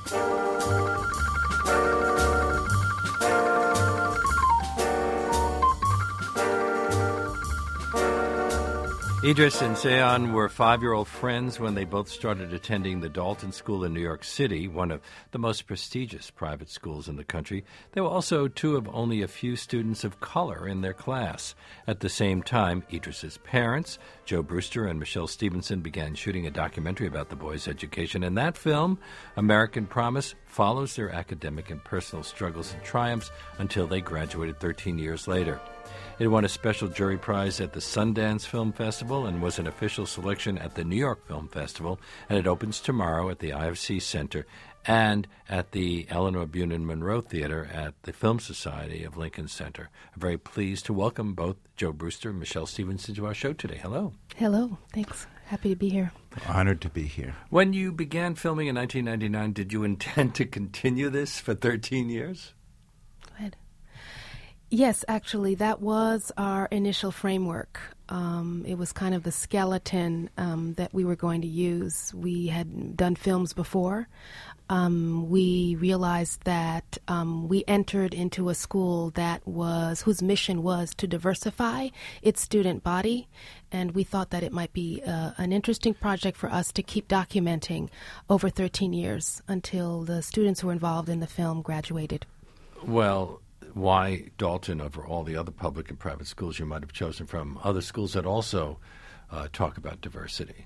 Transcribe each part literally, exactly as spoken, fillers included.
Idris and Seyon were five-year-old friends when they both started attending the Dalton School in New York City, one of the most prestigious private schools in the country. They were also two of only a few students of color in their class. At the same time, Idris's parents, Joe Brewster and Michelle Stevenson, began shooting a documentary about the boys' education. And that film, American Promise, follows their academic and personal struggles and triumphs until they graduated thirteen years later. It won a special jury prize at the Sundance Film Festival and was an official selection at the New York Film Festival, and it opens tomorrow at the I F C Center and at the Eleanor Bunin Monroe Theater at the Film Society of Lincoln Center. I'm very pleased to welcome both Joe Brewster and Michelle Stevenson to our show today. Hello. Hello. Thanks. Happy to be here. Honored to be here. When you began filming in nineteen ninety-nine, did you intend to continue this for thirteen years? Go ahead. Yes, actually, that was our initial framework. Um, it was kind of the skeleton um, that we were going to use. We had done films before. Um, we realized that um, we entered into a school that was whose mission was to diversify its student body, and we thought that it might be uh, an interesting project for us to keep documenting over thirteen years until the students who were involved in the film graduated. Well, why Dalton over all the other public and private schools you might have chosen from other schools that also uh, talk about diversity?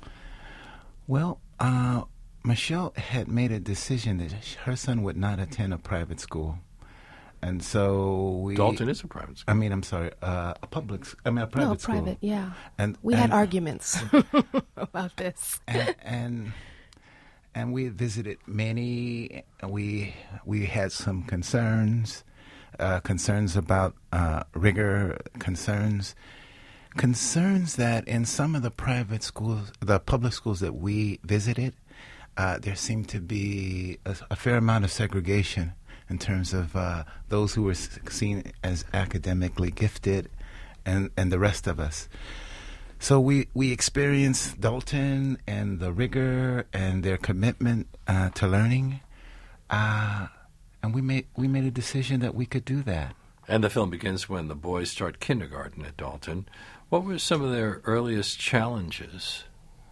Well, uh, Michelle had made a decision that her son would not attend a private school. And so we... Dalton is a private school. I mean, I'm sorry, uh, a public I mean, a private no, school. private, yeah. And We and, had arguments about this. And... and And we visited many. We we had some concerns, uh, concerns about uh, rigor, concerns, concerns that in some of the private schools, the public schools that we visited, uh, there seemed to be a, a fair amount of segregation in terms of uh, those who were seen as academically gifted, and and the rest of us. So we, we experienced Dalton and the rigor and their commitment uh, to learning, uh, and we made we made a decision that we could do that. And the film begins when the boys start kindergarten at Dalton. What were some of their earliest challenges?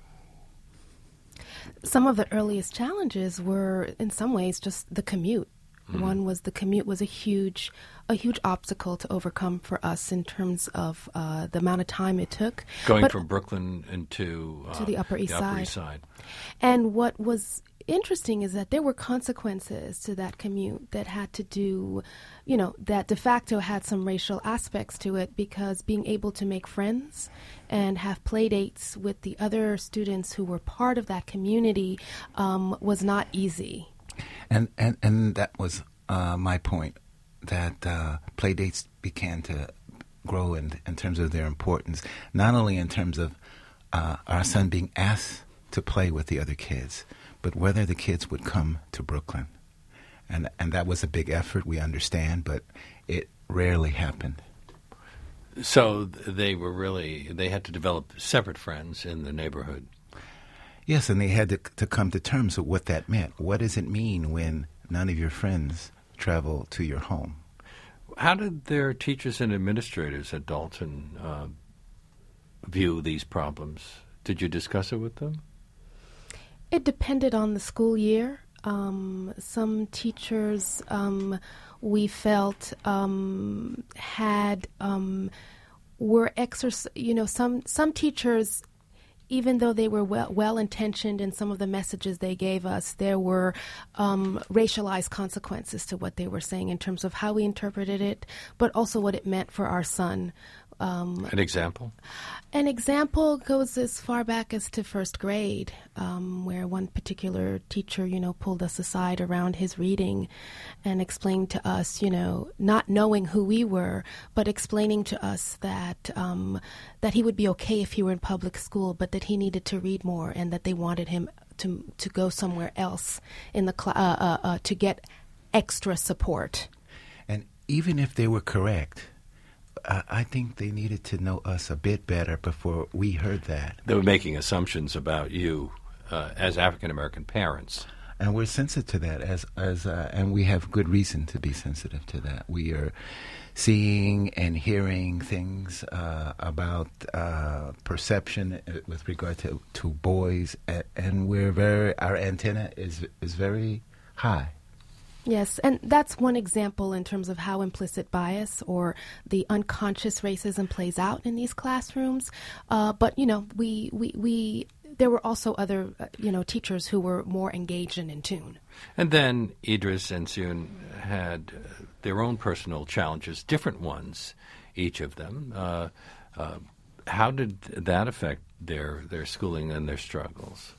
Some of the earliest challenges were, in some ways, just the commute. Mm-hmm. One was the commute was a huge, a huge obstacle to overcome for us in terms of uh, the amount of time it took. Going but from Brooklyn into uh, to the Upper East the Upper Side. East Side. And what was interesting is that there were consequences to that commute that had to do, you know, that de facto had some racial aspects to it, because being able to make friends and have play dates with the other students who were part of that community um, was not easy. And and, and that was uh, my point, that uh, play dates began to grow in, in terms of their importance, not only in terms of uh, our son being asked to play with the other kids, but whether the kids would come to Brooklyn. And and that was a big effort, we understand, but it rarely happened. So they were really, they had to develop separate friends in the neighborhood. Yes, and they had to, to come to terms with what that meant. What does it mean when none of your friends travel to your home? How did their teachers and administrators at Dalton uh, view these problems? Did you discuss it with them? It depended on the school year. Um, some teachers um, we felt um, had um, were exerc- you know, some some teachers, even though they were well, well-intentioned in some of the messages they gave us, there were um, racialized consequences to what they were saying in terms of how we interpreted it, but also what it meant for our son. Um, An example? An example goes as far back as to first grade, um, where one particular teacher, you know, pulled us aside around his reading and explained to us, you know, not knowing who we were, but explaining to us that um, that he would be okay if he were in public school, but that he needed to read more, and that they wanted him to to go somewhere else in the cl- uh, uh, uh, to get extra support. And even if they were correct, I think they needed to know us a bit better before we heard that. They were making assumptions about you uh, as African-American parents. and we're sensitive to that, as as uh, and we have good reason to be sensitive to that. We are seeing and hearing things uh, about uh, perception with regard to, to boys, and, and we're very our antenna is is very high. Yes, and that's one example in terms of how implicit bias or the unconscious racism plays out in these classrooms. Uh, but, you know, we, we, we there were also other, uh, you know, teachers who were more engaged and in tune. And then Idris and Siyun had uh, their own personal challenges, different ones, each of them. Uh, uh, how did that affect their, their schooling and their struggles?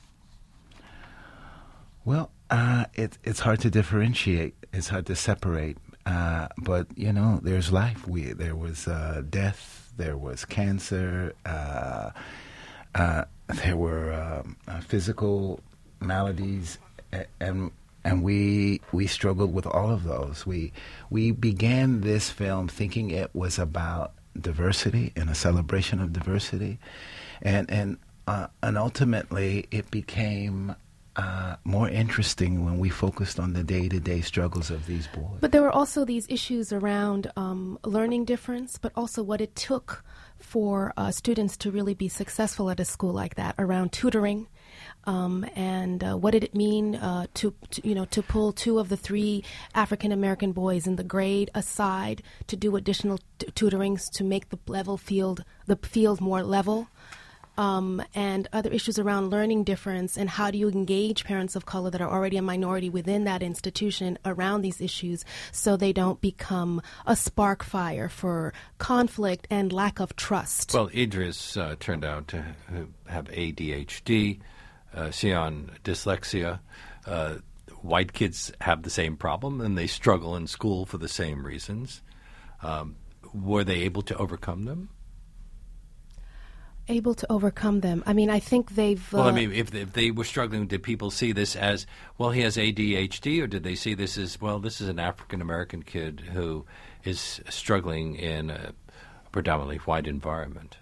Well, uh, it, it's hard to differentiate. It's hard to separate. Uh, but, you know, there's life. We, there was uh, death. There was cancer. Uh, uh, there were um, uh, physical maladies. And and we we struggled with all of those. We, we began this film thinking it was about diversity and a celebration of diversity. And, and, uh, and ultimately it became... Uh, more interesting when we focused on the day-to-day struggles of these boys. But there were also these issues around um, learning difference, but also what it took for uh, students to really be successful at a school like that, around tutoring, um, and uh, what did it mean uh, to, to, you know, to pull two of the three African-American boys in the grade aside to do additional t- tutorings to make the level field, the field more level. Um, and other issues around learning difference and how do you engage parents of color that are already a minority within that institution around these issues so they don't become a spark fire for conflict and lack of trust. Well, Idris uh, turned out to have A D H D, uh, Siyun dyslexia. Uh, white kids have the same problem and they struggle in school for the same reasons. Um, were they able to overcome them? Able to overcome them. I mean, I think they've... Uh, well, I mean, if they, if they were struggling, did people see this as, well, he has A D H D, or did they see this as, well, this is an African-American kid who is struggling in a predominantly white environment?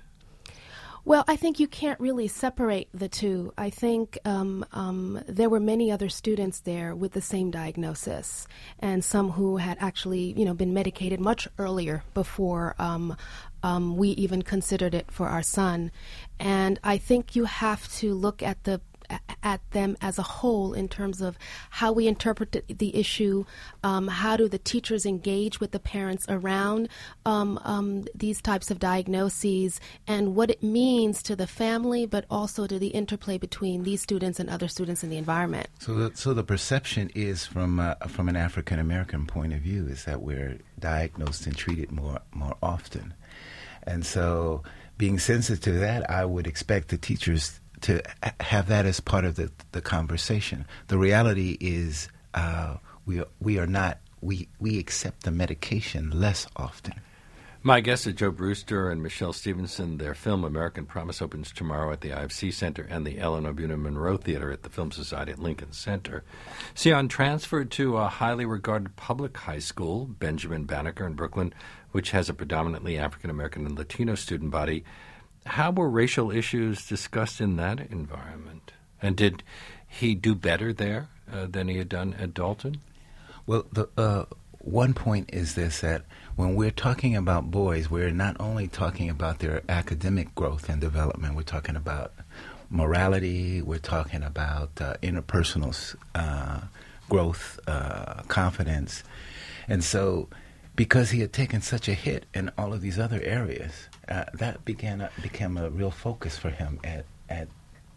Well, I think you can't really separate the two. I think um, um, there were many other students there with the same diagnosis, and some who had actually, you know, been medicated much earlier before um, um, we even considered it for our son. And I think you have to look at the at them as a whole in terms of how we interpret the issue, um, how do the teachers engage with the parents around um, um, these types of diagnoses, and what it means to the family, but also to the interplay between these students and other students in the environment. So, the, so the perception is from uh, from an African American point of view is that we're diagnosed and treated more more often, and so being sensitive to that, I would expect the teachers to have that as part of the, the conversation. The reality is uh, we, are, we are not, we, we accept the medication less often. My guests are Joe Brewster and Michelle Stevenson. Their film American Promise opens tomorrow at the I F C Center and the Eleanor Bunin Monroe Theater at the Film Society at Lincoln Center. Siyun transferred to a highly regarded public high school, Benjamin Banneker in Brooklyn, which has a predominantly African-American and Latino student body. How were racial issues discussed in that environment? And did he do better there uh, than he had done at Dalton? Well, the uh, one point is this, that when we're talking about boys, we're not only talking about their academic growth and development, we're talking about morality, we're talking about uh, interpersonal uh, growth, uh, confidence. And so because he had taken such a hit in all of these other areas, uh, that began a, became a real focus for him at at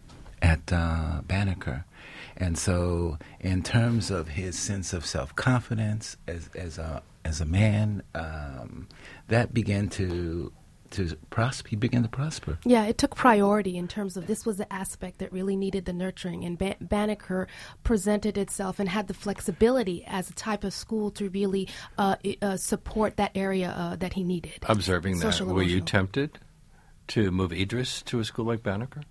at uh, Banneker. And so, in terms of his sense of self-confidence as as a as a man, um, that began to to prosper. He began to prosper. Yeah, it took priority in terms of this was the aspect that really needed the nurturing, and ba- Banneker presented itself and had the flexibility as a type of school to really uh, uh, support that area uh, that he needed. Observing that, Social were you emotional. tempted to move Idris to a school like Banneker?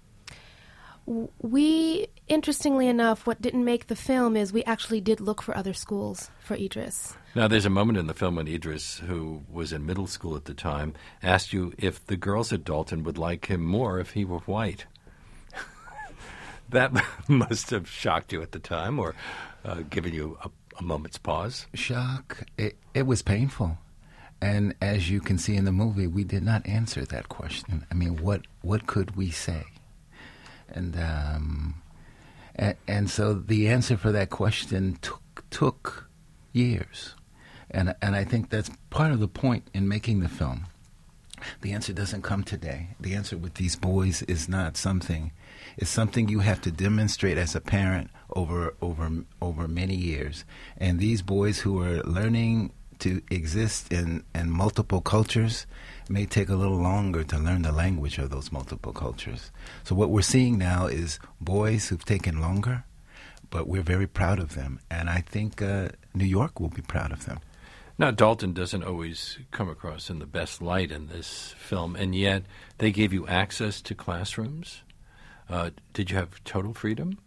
We, interestingly enough, what didn't make the film is we actually did look for other schools for Idris. Now, there's a moment in the film when Idris, who was in middle school at the time, asked you if the girls at Dalton would like him more if he were white. That must have shocked you at the time, or uh, given you a, a moment's pause. Shock. It, it was painful. And as you can see in the movie, we did not answer that question. I mean, what what could we say? And um, and, and so the answer for that question took took years. And and I think that's part of the point in making the film. The answer doesn't come today. The answer with these boys is not something. It's something you have to demonstrate as a parent over over over many years. And these boys who are learning to exist in, in multiple cultures may take a little longer to learn the language of those multiple cultures. So what we're seeing now is boys who've taken longer, but we're very proud of them. And I think uh, New York will be proud of them. Now, Dalton doesn't always come across in the best light in this film, and yet they gave you access to classrooms. Uh, did you have total freedom?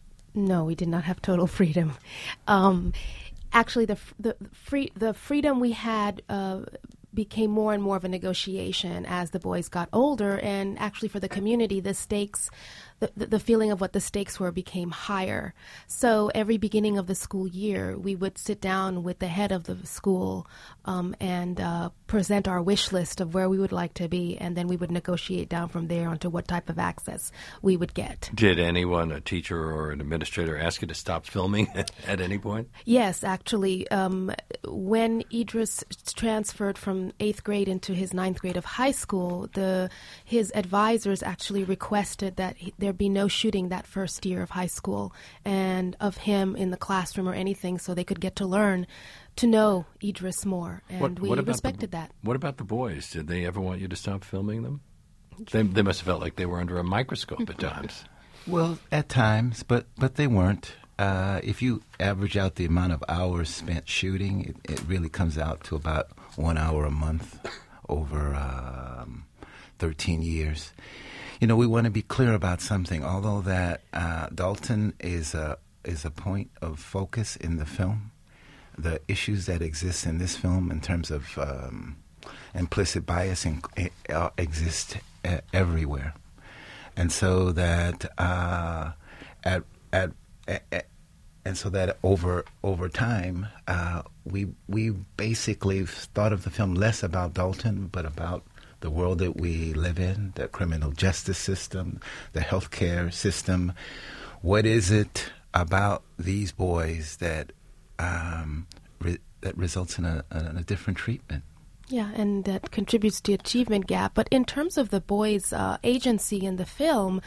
No, we did not have total freedom. Um, actually, the the free the freedom we had uh, became more and more of a negotiation as the boys got older, and actually for the community, the stakes. The, the, the feeling of what the stakes were became higher. So every beginning of the school year, we would sit down with the head of the school um, and uh, present our wish list of where we would like to be, and then we would negotiate down from there onto what type of access we would get. Did anyone, a teacher or an administrator, ask you to stop filming at any point? Yes, actually. Um, when Idris transferred from eighth grade into his ninth grade of high school, the his advisors actually requested that he, there be no shooting that first year of high school and of him in the classroom or anything, so they could get to learn to know Idris more, and what, we what respected the, that. What about the boys? Did they ever want you to stop filming them? They, they must have felt like they were under a microscope at times. Well, at times, but, but they weren't. Uh, if you average out the amount of hours spent shooting, it, it really comes out to about one hour a month over um, thirteen years. You know, we want to be clear about something. Although that uh, Dalton is a is a point of focus in the film, the issues that exist in this film in terms of um, implicit bias in, uh, exist uh, everywhere, and so that uh, at, at at and so that over over time uh, we we basically thought of the film less about Dalton, but about the world that we live in, the criminal justice system, the healthcare system. What is it about these boys that um, re- that results in a, in a different treatment? Yeah, and that contributes to the achievement gap. But in terms of the boys' uh, agency in the film,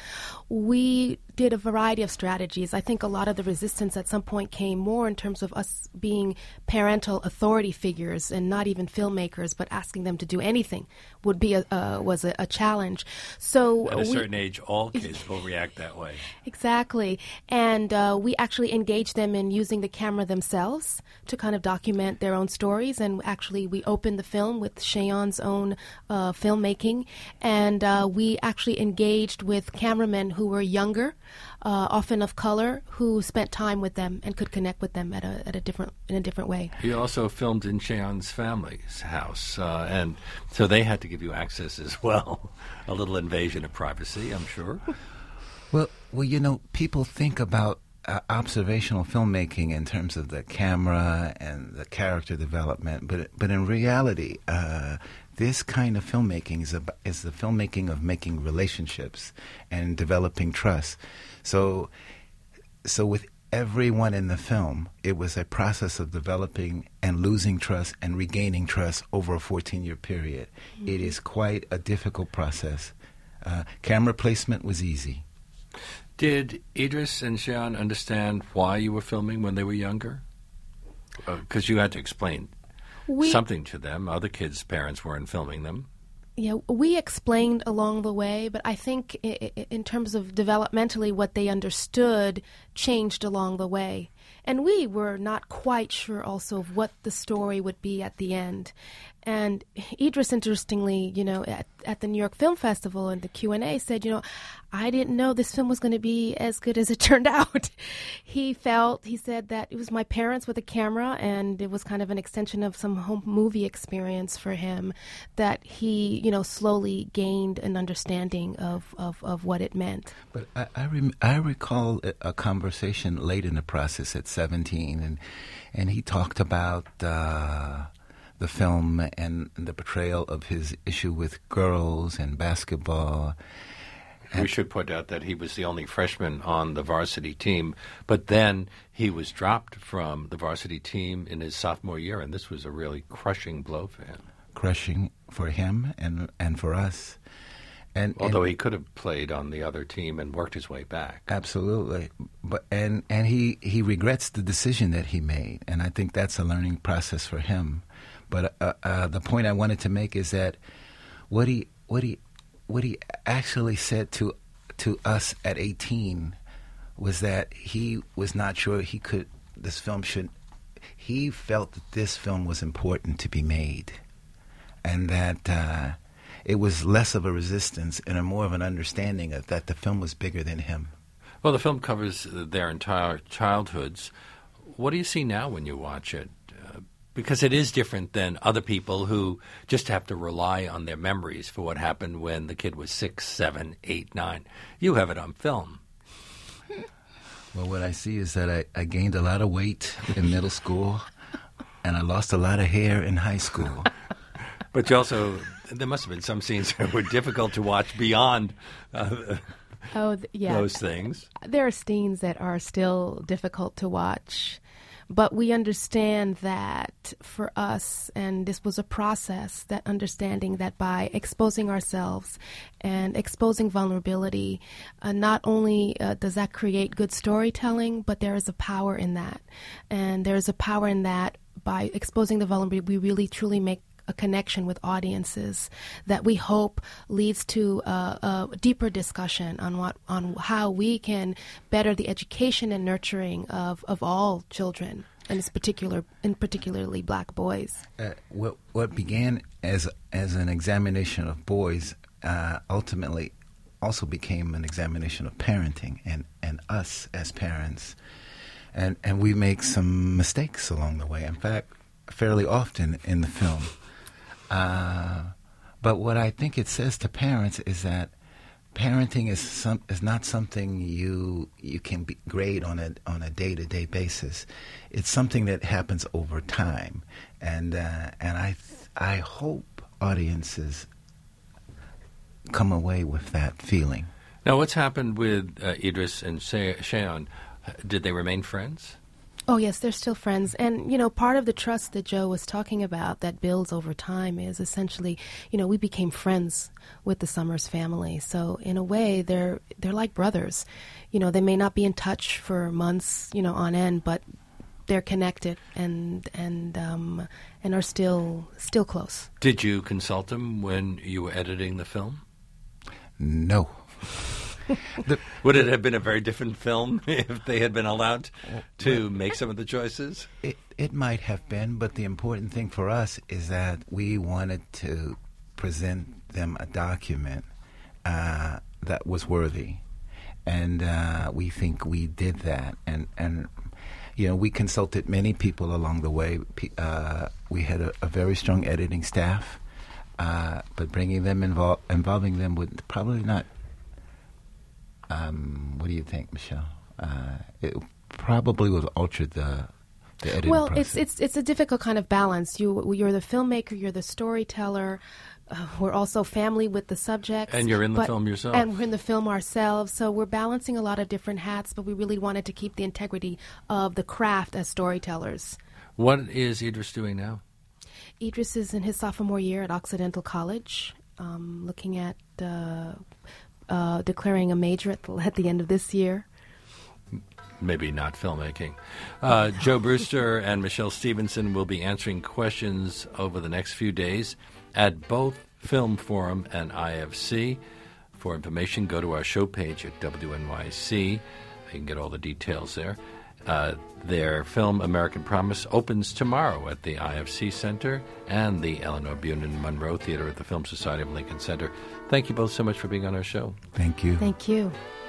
we did a variety of strategies. I think a lot of the resistance at some point came more in terms of us being parental authority figures and not even filmmakers, but asking them to do anything would be a, uh, was a, a challenge. So at a we, certain age, all kids will react that way. Exactly. And uh, we actually engaged them in using the camera themselves to kind of document their own stories. And actually, we opened the film with Cheyon's own uh, filmmaking. And uh, we actually engaged with cameramen who were younger, Uh, often of color, who spent time with them and could connect with them at a at a different in a different way. You also filmed in Cheyon's family's house, uh, and so they had to give you access as well. A little invasion of privacy, I'm sure. Well, well, you know, people think about uh, observational filmmaking in terms of the camera and the character development, but but in reality, uh, this kind of filmmaking is about, is the filmmaking of making relationships and developing trust. So, so with everyone in the film, it was a process of developing and losing trust and regaining trust over a fourteen-year period. Mm-hmm. It is quite a difficult process. Uh, camera placement was easy. Did Idris and Cheyon understand why you were filming when they were younger? Because uh, you had to explain we, something to them. Other kids' parents weren't filming them. Yeah, we explained along the way, but I think I- I- in terms of developmentally what they understood changed along the way. And we were not quite sure also of what the story would be at the end. And Idris, interestingly, you know, at, at the New York Film Festival and the Q and A said, you know, I didn't know this film was going to be as good as it turned out. He felt, he said that it was my parents with a camera, and it was kind of an extension of some home movie experience for him, that he, you know, slowly gained an understanding of, of, of what it meant. But I I, rem- I recall a, a conversation late in the process at seventeen, and and he talked about uh, the film and the portrayal of his issue with girls and basketball. We should point out that he was the only freshman on the varsity team, but then he was dropped from the varsity team in his sophomore year, and this was a really crushing blow for him. Crushing for him and and for us. And Although and, he could have played on the other team and worked his way back. Absolutely. But and, and he, he regrets the decision that he made, and I think that's a learning process for him. But uh, uh, the point I wanted to make is that what he what he what he actually said to to us at eighteen was that he was not sure he could this film should he felt that this film was important to be made, and that uh, it was less of a resistance and a more of an understanding of that the film was bigger than him. Well, the film covers their entire childhoods. What do you see now when you watch it? Uh, because it is different than other people who just have to rely on their memories for what happened when the kid was six, seven, eight, nine. You have it on film. Well, what I see is that I, I gained a lot of weight in middle school, and I lost a lot of hair in high school. But you also, there must have been some scenes that were difficult to watch beyond uh, oh, th- yeah. those things. There are scenes that are still difficult to watch, but we understand that for us, and this was a process, that understanding that by exposing ourselves and exposing vulnerability, uh, not only uh, does that create good storytelling, but there is a power in that. And there is a power in that by exposing the vulnerability, we really truly make a connection with audiences that we hope leads to a, a deeper discussion on what on how we can better the education and nurturing of, of all children, and in particular, in particularly black boys. Uh, what what began as as an examination of boys uh, ultimately also became an examination of parenting and, and us as parents, and and we make some mistakes along the way. In fact, fairly often in the film. Uh, but what I think it says to parents is that parenting is some is not something you you can be, grade on a on a day to day basis. It's something that happens over time, and uh, and I th- I hope audiences come away with that feeling. Now, what's happened with uh, Idris and Sheon? Did they remain friends? Oh, yes, they're still friends. And, you know, part of the trust that Joe was talking about that builds over time is essentially, you know, we became friends with the Summers family. So in a way, they're they're like brothers. You know, they may not be in touch for months, you know, on end, but they're connected and and um, and are still still close. Did you consult them when you were editing the film? No. The, Would it have been a very different film if they had been allowed to make some of the choices? It it might have been, but the important thing for us is that we wanted to present them a document uh, that was worthy, and uh, we think we did that. And and you know, we consulted many people along the way. Uh, we had a, a very strong editing staff, uh, but bringing them involve involving them would probably not. Um, what do you think, Michelle? Uh, it probably would alter the, the editing well, process. it's it's it's a difficult kind of balance. You you're the filmmaker, you're the storyteller. Uh, we're also family with the subjects, and you're in the but, film yourself, and we're in the film ourselves. So we're balancing a lot of different hats, but we really wanted to keep the integrity of the craft as storytellers. What is Idris doing now? Idris is in his sophomore year at Occidental College, um, looking at. Uh, Uh, declaring a major at the, at the end of this year. Maybe not filmmaking. Uh, Joe Brewster and Michelle Stevenson will be answering questions over the next few days at both Film Forum and I F C. For information, go to our show page at W N Y C. You can get all the details there. Uh, their film American Promise opens tomorrow at the I F C Center and the Eleanor Bunin Monroe Theater at the Film Society of Lincoln Center. Thank you both so much for being on our show. Thank you. Thank you.